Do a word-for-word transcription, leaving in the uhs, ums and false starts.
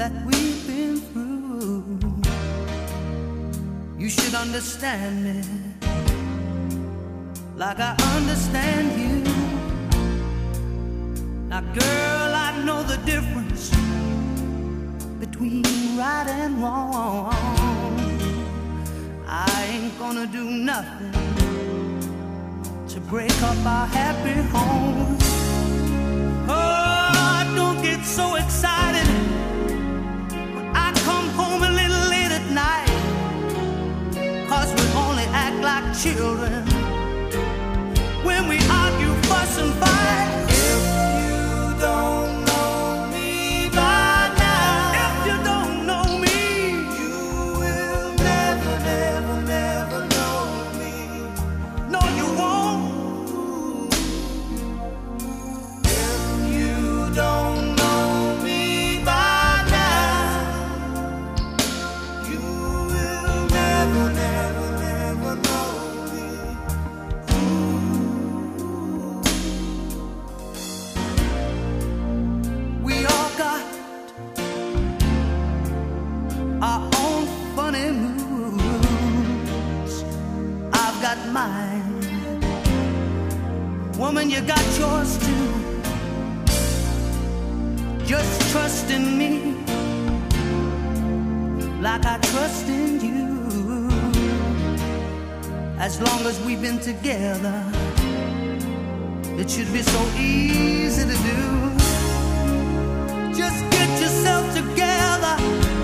that we've been through. You should understand me like I understand you. Now girl, I know the difference between right and wrong. I ain't gonna do nothing to break up our happy home. Oh, don't get so excited when I come home a little late at night, 'cause we only act like children when we argue, fuss and fight. If you don't know me by now, if you don't know me, you will never, never, never know me. No, you won't. If you don't know me by now, you will never, never, never know me. We all got our own funny moods. I've got mine. Woman, you got yours too. Just trust in me like I trust in you. As long as we've been together, it should be so easy to do. Just get yourself together